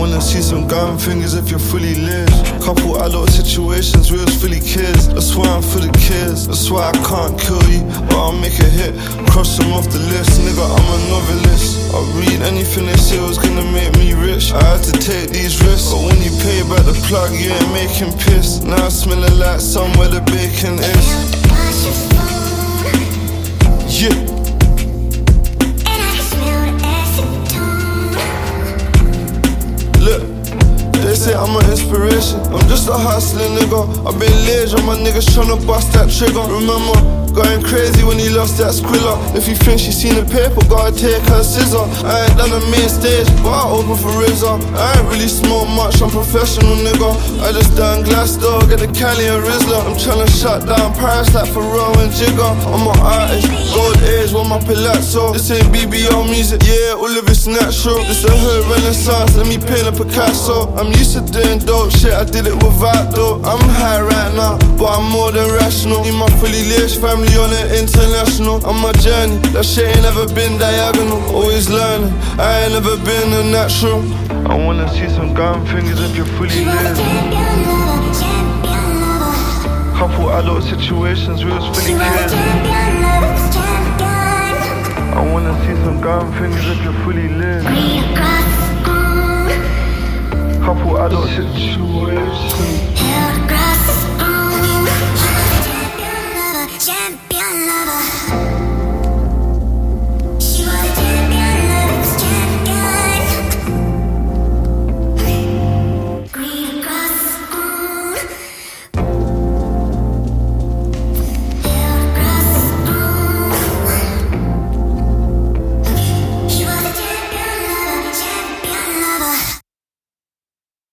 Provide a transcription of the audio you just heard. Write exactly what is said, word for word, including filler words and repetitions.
wanna see some gun fingers if you're fully lit. Couple adult situations where it's fully kids. That's why I'm for the kids. That's why I can't kill you, but I'll make a hit. Cross them off the list, nigga, I'm a novelist. I'll read anything they say was gonna make me rich. I had to take these risks, but when you pay back the plug, you ain't making piss. Now I'm smelling like somewhere the bacon is. Yeah. Look, they say I'm an inspiration. I'm just a hustling nigga. I've been lazy on my niggas tryna bust that trigger. Remember, going crazy when he lost that squilla. If you think she seen the paper, gotta take her scissor. I ain't done the main stage, but I open for R Z A. I ain't really smoke much, I'm professional nigga. I just done glass door, get the Cali and Rizzler. I'm tryna shut down Paris like Pharrell and Jigga. I'm an artist, gold age with my palazzo. This ain't B B O music, yeah, all of it's natural. This a hood renaissance, let me paint a Picasso. I'm used to doing dope shit, I did it without though. I'm high right now, but I'm more than rational. In my fully lit family on it international. On my journey, that shit ain't never been diagonal. Always learning, I ain't never been a natural. I wanna see some gun fingers if you're fully lit. Couple adult situations where it's fully kids. I wanna see some gun fingers if you're fully lit.